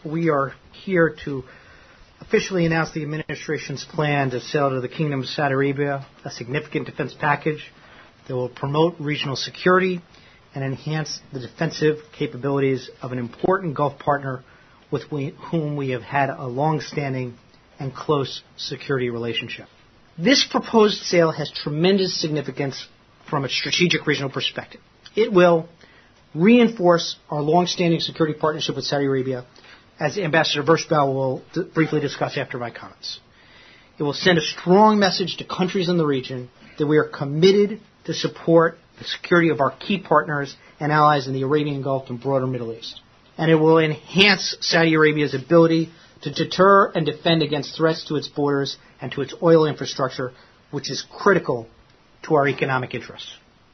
we are here to officially announce the administration's plan to sell to the Kingdom of Saudi Arabia a significant defense package that will promote regional security and enhance the defensive capabilities of an important Gulf partner with whom we have had a long-standing and close security relationship. This proposed sale has tremendous significance from a strategic regional perspective. It will reinforce our long-standing security partnership with Saudi Arabia, as Ambassador Birchbow will briefly discuss after my comments. It will send a strong message to countries in the region that we are committed to support the security of our key partners and allies in the Arabian Gulf and broader Middle East. And it will enhance Saudi Arabia's ability to deter and defend against threats to its borders and to its oil infrastructure, which is critical to our economic interests.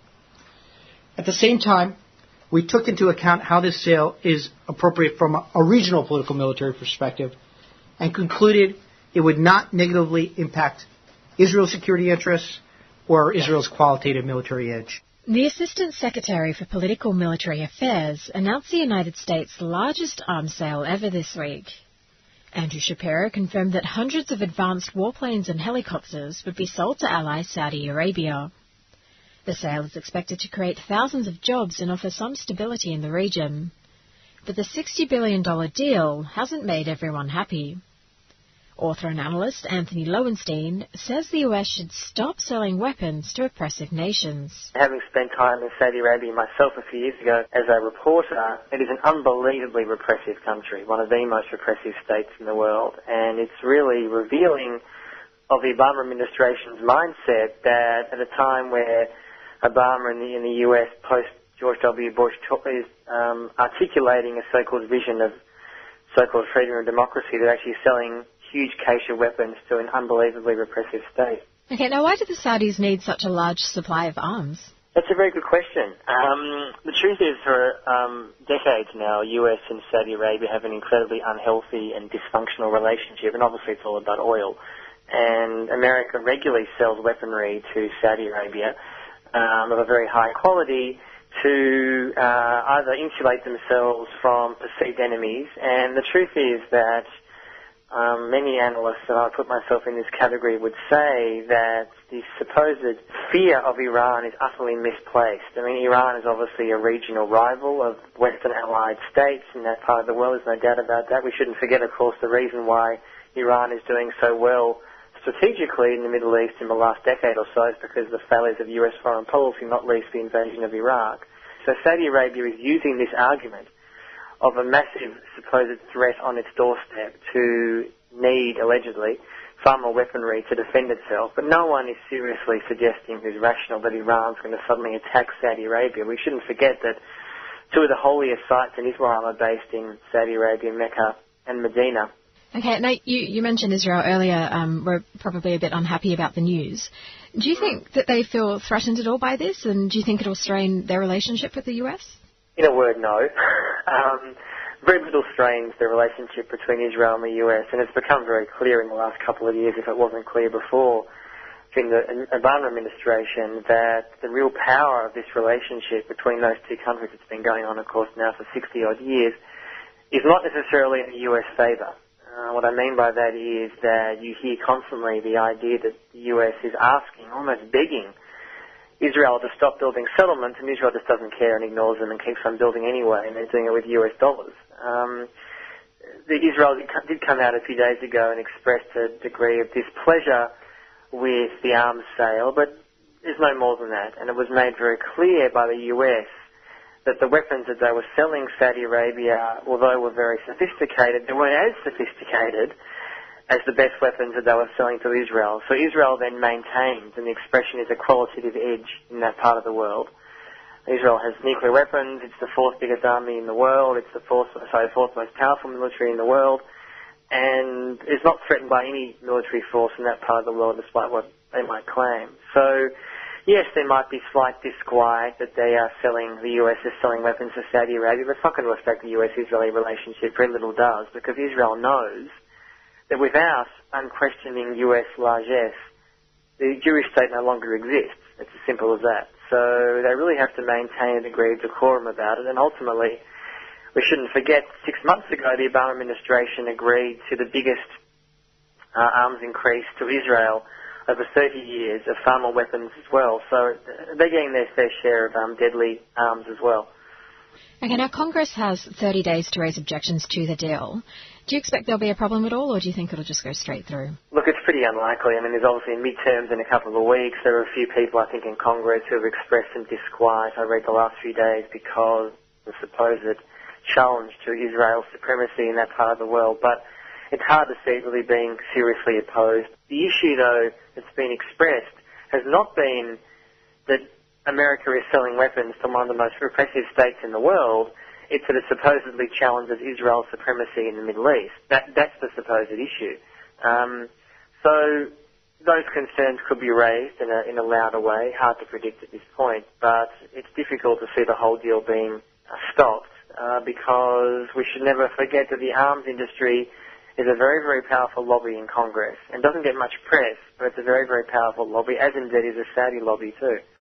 At the same time, we took into account how this sale is appropriate from a regional political military perspective and concluded it would not negatively impact Israel's security interests or Israel's qualitative military edge. The Assistant Secretary for Political Military Affairs announced the United States' largest arms sale ever this week. Andrew Shapiro confirmed that hundreds of advanced warplanes and helicopters would be sold to ally Saudi Arabia. The sale is expected to create thousands of jobs and offer some stability in the region. But the $60 billion deal hasn't made everyone happy. Author and analyst Anthony Lowenstein says the US should stop selling weapons to oppressive nations. Having spent time in Saudi Arabia myself a few years ago as a reporter, it is an unbelievably repressive country, one of the most repressive states in the world, and it's really revealing of the Obama administration's mindset that at a time where Obama in the US post-George W. Bush is articulating a so-called vision of so-called freedom and democracy, they're actually selling huge cache of weapons to an unbelievably repressive state. Okay, now why do the Saudis need such a large supply of arms? That's a very good question. The truth is, for decades now, US and Saudi Arabia have an incredibly unhealthy and dysfunctional relationship, and obviously it's all about oil. And America regularly sells weaponry to Saudi Arabia of a very high quality to either insulate themselves from perceived enemies. And the truth is that many analysts, and I put myself in this category, would say that the supposed fear of Iran is utterly misplaced. I mean, Iran is obviously a regional rival of Western allied states in that part of the world. There's no doubt about that. We shouldn't forget, of course, the reason why Iran is doing so well strategically in the Middle East in the last decade or so is because of the failures of US foreign policy, not least the invasion of Iraq. So Saudi Arabia is using this argument of a massive supposed threat on its doorstep to need, allegedly, far more weaponry to defend itself. But no one is seriously suggesting, who's rational, that Iran's going to suddenly attack Saudi Arabia. We shouldn't forget that two of the holiest sites in Islam are based in Saudi Arabia, Mecca and Medina. Okay, now you mentioned Israel earlier. We're probably a bit unhappy about the news. Do you think that they feel threatened at all by this, and do you think it'll strain their relationship with the US? In a word, no. Very little strains the relationship between Israel and the US, and it's become very clear in the last couple of years, if it wasn't clear before, in the Obama administration, that the real power of this relationship between those two countries that's been going on, of course, now for 60-odd years, is not necessarily in the US favour. What I mean by that is that you hear constantly the idea that the US is asking, almost begging, Israel to stop building settlements, and Israel just doesn't care and ignores them and keeps on building anyway, and they're doing it with US dollars. Israel did come out a few days ago and expressed a degree of displeasure with the arms sale, but there's no more than that. And it was made very clear by the US that the weapons that they were selling Saudi Arabia, although were very sophisticated, they weren't as sophisticated as the best weapons that they were selling to Israel. So Israel then maintains, and the expression is a qualitative edge in that part of the world. Israel has nuclear weapons. It's the fourth biggest army in the world. It's the fourth most powerful military in the world, and is not threatened by any military force in that part of the world, despite what they might claim. So, yes, there might be slight disquiet that the US is selling weapons to Saudi Arabia, but it's not going to affect the US-Israeli relationship. Very little does, because Israel knows that without unquestioning US largesse, the Jewish state no longer exists. It's as simple as that. So they really have to maintain a degree of decorum about it, and ultimately we shouldn't forget 6 months ago the Obama administration agreed to the biggest arms increase to Israel over 30 years of far more weapons as well. So they're getting their fair share of deadly arms as well. Okay, now Congress has 30 days to raise objections to the deal. Do you expect there'll be a problem at all, or do you think it'll just go straight through? Look, it's pretty unlikely. I mean, there's obviously midterms in a couple of weeks. There are a few people, I think, in Congress who have expressed some disquiet, I read the last few days, because of the supposed challenge to Israel's supremacy in that part of the world. But it's hard to see it really being seriously opposed. The issue, though, that's been expressed has not been that America is selling weapons to one of the most repressive states in the world. It's that it supposedly challenges Israel's supremacy in the Middle East. That's the supposed issue. So those concerns could be raised in a louder way. Hard to predict at this point, but it's difficult to see the whole deal being stopped because we should never forget that the arms industry is a very, very powerful lobby in Congress and doesn't get much press, but it's a very, very powerful lobby, as indeed is the Saudi lobby too.